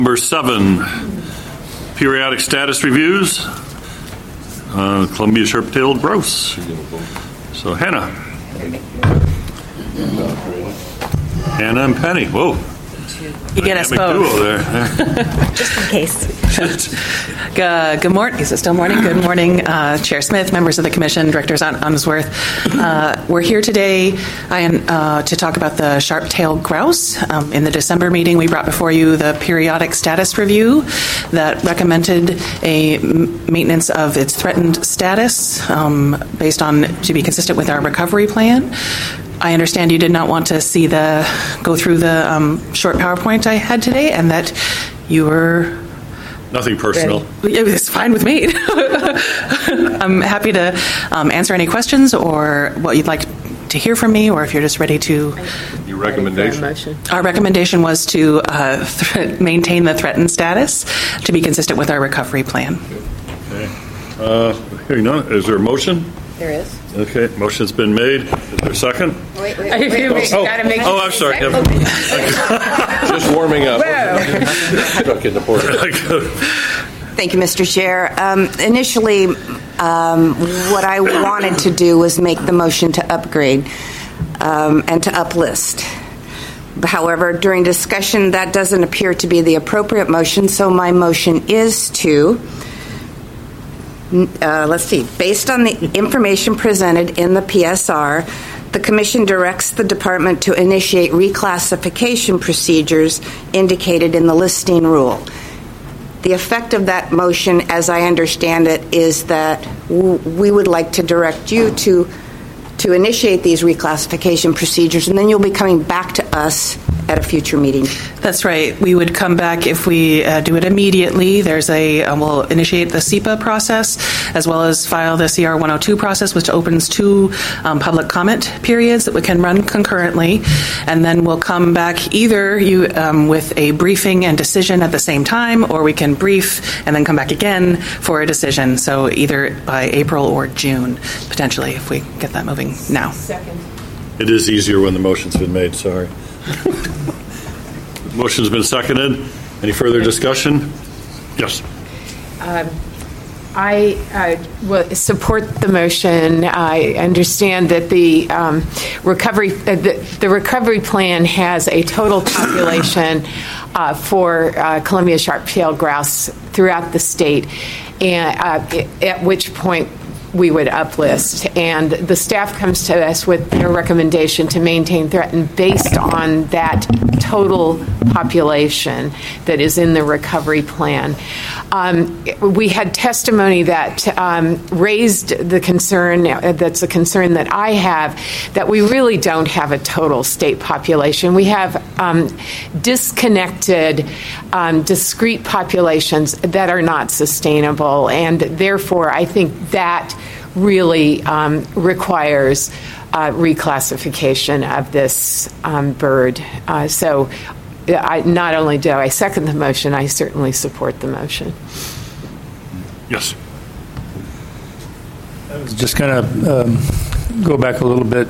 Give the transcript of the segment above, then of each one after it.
Number 7, periodic status reviews. Columbia sharp-tailed grouse. So Hannah and Penny. Whoa. You get us both. Duo there. Just in case. Good morning. Is it still morning? Good morning, Chair Smith, members of the Commission, Directors Unsworth. We're here today to talk about the sharp-tailed grouse. In the December meeting, we brought before you the periodic status review that recommended a maintenance of its threatened status based on to be consistent with our recovery plan. I understand you did not want to go through the short PowerPoint I had today, and that you were nothing personal. It's fine with me. I'm happy to answer any questions or what you'd like to hear from me, or if you're just ready to. Your recommendation? Our recommendation was to maintain the threatened status to be consistent with our recovery plan. Okay. Hearing none, is there a motion? There is. Okay, motion's been made. Is there a second? Wait. Gotta make I'm sorry. Just warming up. Stuck in the porch. Thank you, Mr. Chair. Initially, what I wanted to do was make the motion to upgrade and to uplist. However, during discussion, that doesn't appear to be the appropriate motion, so my motion is to based on the information presented in the PSR, the Commission directs the Department to initiate reclassification procedures indicated in the listing rule. The effect of that motion, as I understand it, is that we would like to direct you to initiate these reclassification procedures, and then you'll be coming back to us at a future meeting. That's right. We would come back if we do it immediately. We'll initiate the SEPA process as well as file the CR 102 process, which opens 2 public comment periods that we can run concurrently, and then we'll come back either with a briefing and decision at the same time, or we can brief and then come back again for a decision. So either by April or June, potentially, if we get that moving now. Second. It is easier when the motion's been made. Sorry. Motion's been seconded. Any further discussion? Yes. I will support the motion. I understand that the recovery plan has a total population for Columbia sharp-tailed grouse throughout the state, and at which point we would uplist. And the staff comes to us with their recommendation to maintain threatened based on that total population that is in the recovery plan. We had testimony that raised the concern, that's a concern that I have, that we really don't have a total state population. We have disconnected, discrete populations that are not sustainable, and therefore I think that really requires reclassification of this bird. So not only do I second the motion, I certainly support the motion. Yes. I was just going to go back a little bit.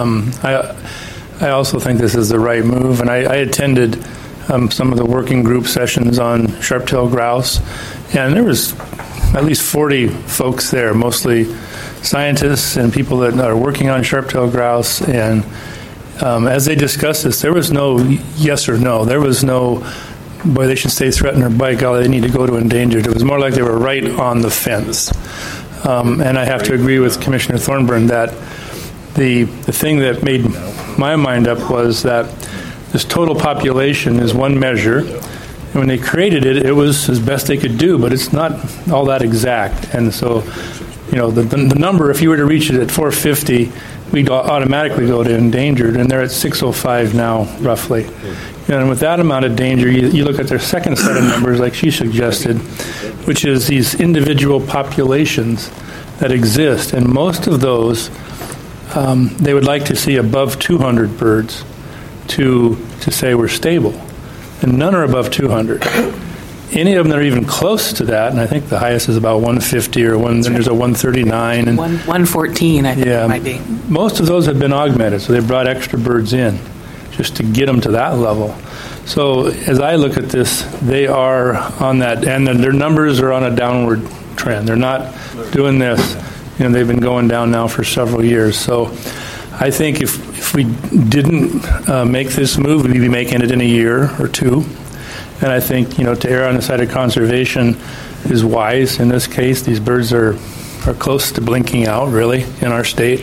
I also think this is the right move, and I attended some of the working group sessions on sharp-tailed grouse, and there was at least 40 folks there, mostly scientists and people that are working on sharp-tailed grouse. And as they discussed this, there was no yes or no. There was no, boy, they should stay threatened, or by golly, they need to go to endangered. It was more like they were right on the fence. And I have to agree with Commissioner Thornburn that the thing that made my mind up was that this total population is one measure. And when they created it, it was as best they could do, but it's not all that exact. And so, the number, if you were to reach it at 450, we'd automatically go to endangered, and they're at 605 now, roughly. And with that amount of danger, you look at their second set of numbers, like she suggested, which is these individual populations that exist. And most of those, they would like to see above 200 birds to say we're stable. And none are above 200. Any of them that are even close to that, and I think the highest is about 150 or then there's a 139. And 114, I think it might be. Most of those have been augmented, so they brought extra birds in just to get them to that level. So as I look at this, they are on that, and their numbers are on a downward trend. They're not doing this. They've been going down now for several years. So I think if we didn't make this move, we'd be making it in a year or two. And I think, to err on the side of conservation is wise in this case. These birds are close to blinking out, really, in our state.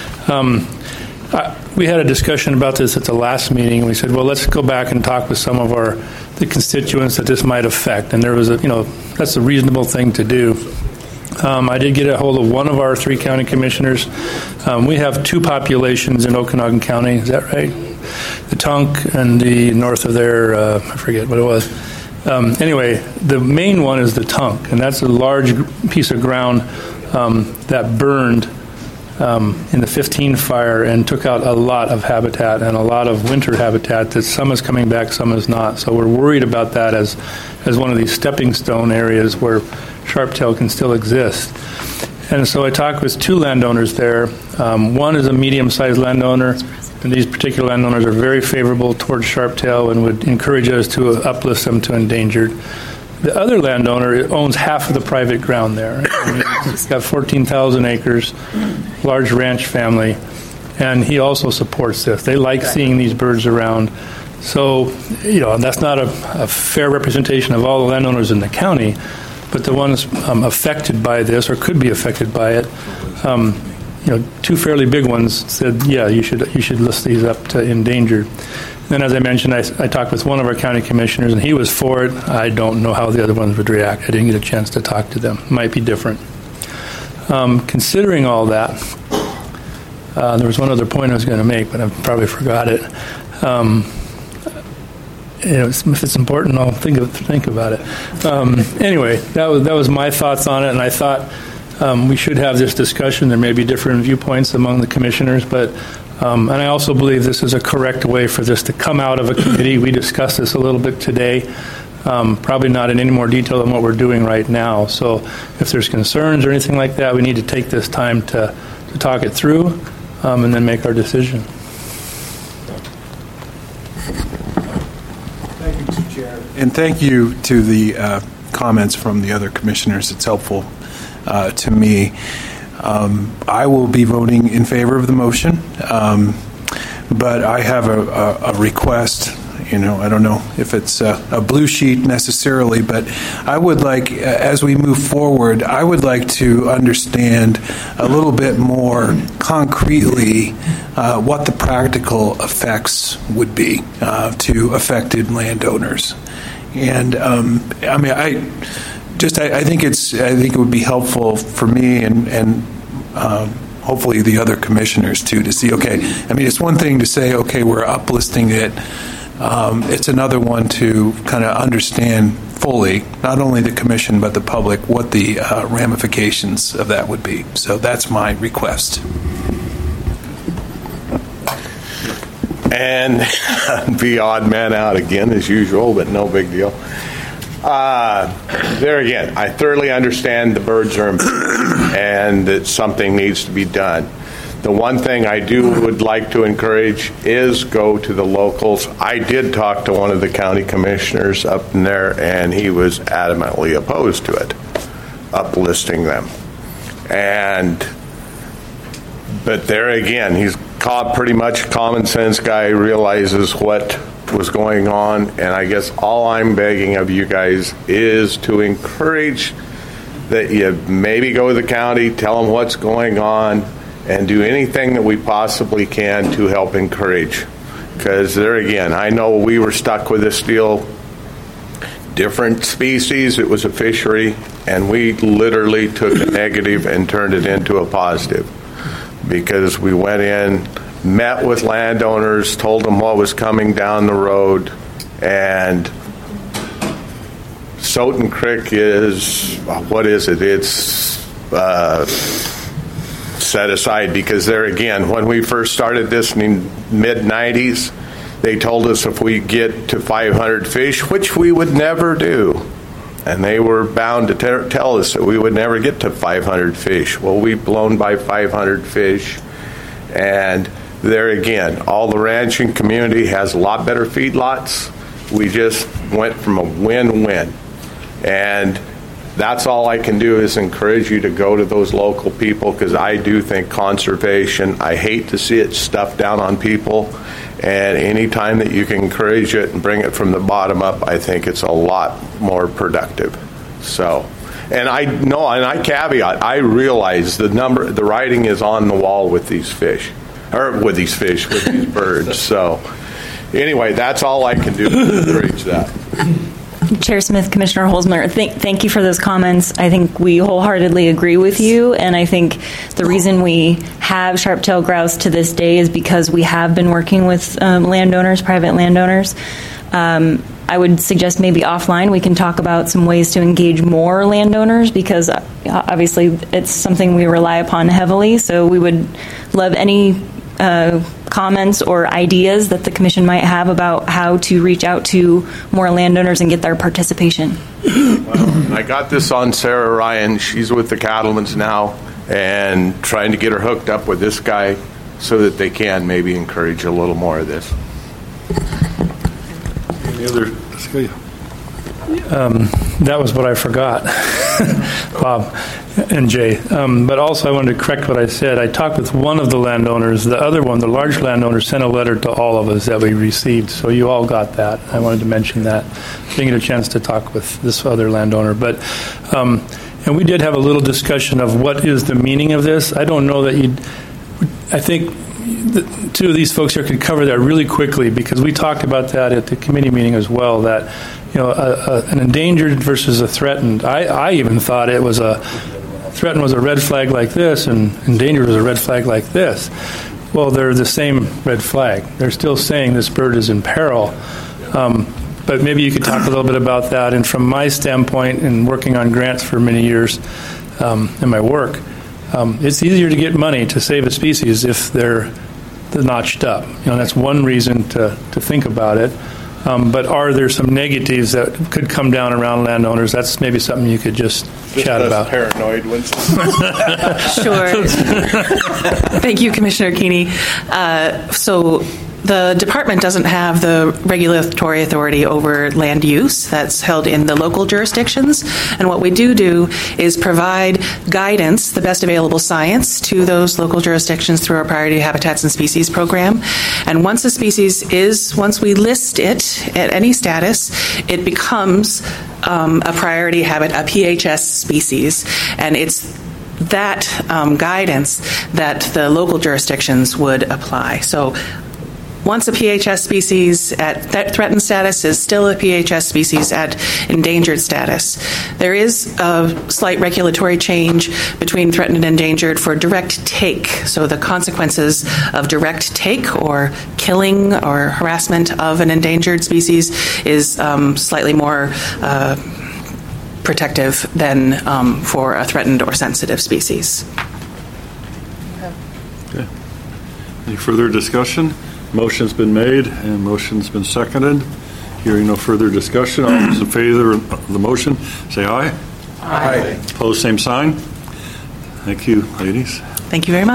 We had a discussion about this at the last meeting. We said, well, let's go back and talk with some of the constituents that this might affect. And there was that's a reasonable thing to do. I did get a hold of one of our 3 county commissioners. We have 2 populations in Okanagan County. Is that right? The Tunk and the north of there, I forget what it was. Anyway, the main one is the Tunk, and that's a large piece of ground that burned in the 15 fire and took out a lot of habitat and a lot of winter habitat that some is coming back, some is not. So we're worried about that as one of these stepping stone areas where sharp-tail can still exist. And so I talked with 2 landowners there. One is a medium-sized landowner, and these particular landowners are very favorable towards sharp-tail and would encourage us to uplist them to endangered. The other landowner owns half of the private ground there. He's got 14,000 acres, large ranch family, and he also supports this. They like seeing these birds around. So, that's not a fair representation of all the landowners in the county, but the ones affected by this or could be affected by it, 2 fairly big ones said, yeah, you should list these up to endangered. Then, as I mentioned, I talked with one of our county commissioners, and he was for it. I don't know how the other ones would react. I didn't get a chance to talk to them. Might be different. Considering all that, there was one other point I was going to make, but I probably forgot it. If it's important, I'll think about it. Anyway, that was my thoughts on it, and I thought we should have this discussion. There may be different viewpoints among the commissioners, but and I also believe this is a correct way for this to come out of a committee. We discussed this a little bit today, probably not in any more detail than what we're doing right now. So if there's concerns or anything like that, we need to take this time to talk it through and then make our decision. Thank you, Mr. Chair. And thank you to the comments from the other commissioners. It's helpful to me. I will be voting in favor of the motion, but I have a request. I don't know if it's a blue sheet necessarily, but I would like, as we move forward, I would like to understand a little bit more concretely what the practical effects would be to affected landowners. And I think it would be helpful for me and hopefully the other commissioners too to see. Okay, it's one thing to say, okay, we're uplisting it. It's another one to kind of understand fully, not only the commission but the public, what the ramifications of that would be. So that's my request. And be odd man out again as usual, but no big deal. There again, I thoroughly understand the birds are important and that something needs to be done. The one thing I would like to encourage is go to the locals. I did talk to one of the county commissioners up in there, and he was adamantly opposed to it, uplisting them. But there again, he's pretty much a common sense guy, realizes what was going on, and I guess all I'm begging of you guys is to encourage that you maybe go to the county, tell them what's going on, and do anything that we possibly can to help encourage. Because there again, I know we were stuck with this deal, different species, it was a fishery, and we literally took a negative and turned it into a positive. Because we went in, met with landowners, told them what was coming down the road, and Soton Creek is, what is it? It's set aside because there again, when we first started this in the mid-90s, they told us if we get to 500 fish, which we would never do, and they were bound to tell us that we would never get to 500 fish. Well, we've blown by 500 fish, and there again, all the ranching community has a lot better feedlots. we just went from a win-win. And that's all I can do is encourage you to go to those local people, because I do think conservation, I hate to see it stuffed down on people. And anytime that you can encourage it and bring it from the bottom up, I think it's a lot more productive. So, and I know, and I caveat, I realize the writing is on the wall with these fish, with these birds. So, anyway, that's all I can do to encourage that. Chair Smith, Commissioner Holzmer, thank you for those comments. I think we wholeheartedly agree with you, and I think the reason we have sharp-tailed grouse to this day is because we have been working with landowners, private landowners. I would suggest maybe offline we can talk about some ways to engage more landowners, because obviously it's something we rely upon heavily, so we would love any comments or ideas that the Commission might have about how to reach out to more landowners and get their participation. Well, I got this on Sarah Ryan. She's with the Cattlemen's now, and trying to get her hooked up with this guy so that they can maybe encourage a little more of this. Any other? That was what I forgot, Bob and Jay. But also I wanted to correct what I said. I talked with one of the landowners. The other one, the large landowner, sent a letter to all of us that we received. So you all got that. I wanted to mention that. Didn't get a chance to talk with this other landowner. But and we did have a little discussion of what is the meaning of this. I don't know that I think the two of these folks here could cover that really quickly, because we talked about that at the committee meeting as well, that an endangered versus a threatened. I even thought it was threatened was a red flag like this, and endangered was a red flag like this. Well, they're the same red flag. They're still saying this bird is in peril. But maybe you could talk a little bit about that. And from my standpoint, in working on grants for many years in my work, it's easier to get money to save a species if they're notched up. That's one reason to think about it. But are there some negatives that could come down around landowners? That's maybe something you could just chat about. Paranoid ones. Sure. Thank you, Commissioner Keeney. So the department doesn't have the regulatory authority over land use. That's held in the local jurisdictions. And what we do is provide guidance, the best available science, to those local jurisdictions through our Priority Habitats and Species program. And once a species once we list it at any status, it becomes a priority habitat, a PHS species. And it's that guidance that the local jurisdictions would apply. So once a PHS species at threatened status is still a PHS species at endangered status. There is a slight regulatory change between threatened and endangered for direct take. So the consequences of direct take or killing or harassment of an endangered species is slightly more protective than for a threatened or sensitive species. Okay. Any further discussion? Motion's been made and motion's been seconded. Hearing no further discussion, all those in favor of the motion, say aye. Aye. Opposed, same sign. Thank you, ladies. Thank you very much.